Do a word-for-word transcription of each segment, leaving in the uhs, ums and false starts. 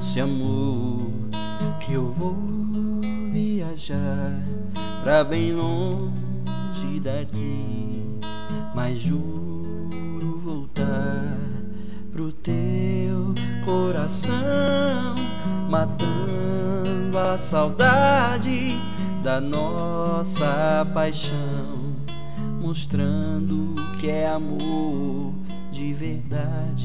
Esse amor que eu vou viajar pra bem longe daqui, mas juro voltar pro teu coração, matando a saudade da nossa paixão, mostrando que é amor de verdade.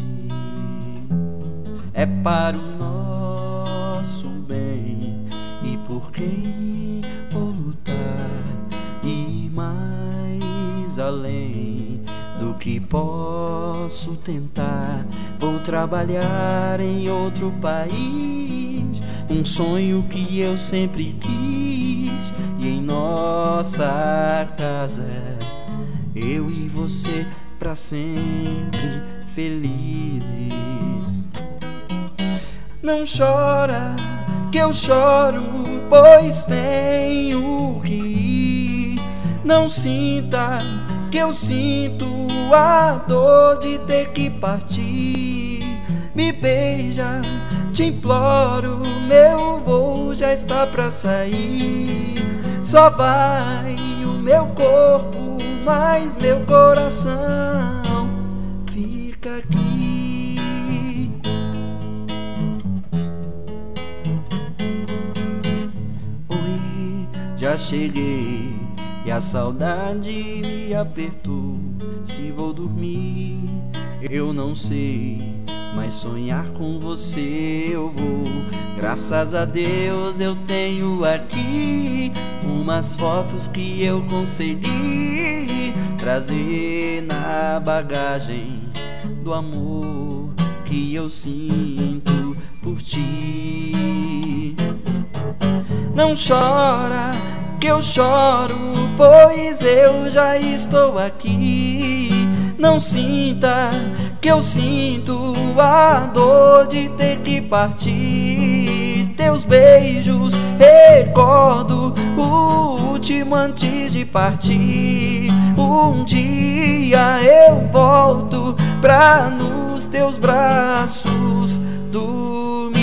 É para o nosso bem e por quem vou lutar, e mais além do que posso tentar, vou trabalhar em outro país, um sonho que eu sempre quis, e em nossa casa eu e você pra sempre felizes. Não chora que eu choro, pois tenho que ir. Não sinta que eu sinto a dor de ter que partir. Me beija, te imploro, meu voo já está pra sair. Só vai o meu corpo, mas meu coração fica aqui. Oi, já cheguei e a saudade me apertou. Se vou dormir, eu não sei, mas sonhar com você eu vou. Graças a Deus eu tenho aqui umas fotos que eu consegui trazer na bagagem do amor que eu sinto por ti. Não chora que eu choro, pois eu já estou aqui. Não sinta que eu sinto a dor de ter que partir. Teus beijos recordo, o último antes de partir. Um dia eu volto pra nos teus braços dormir.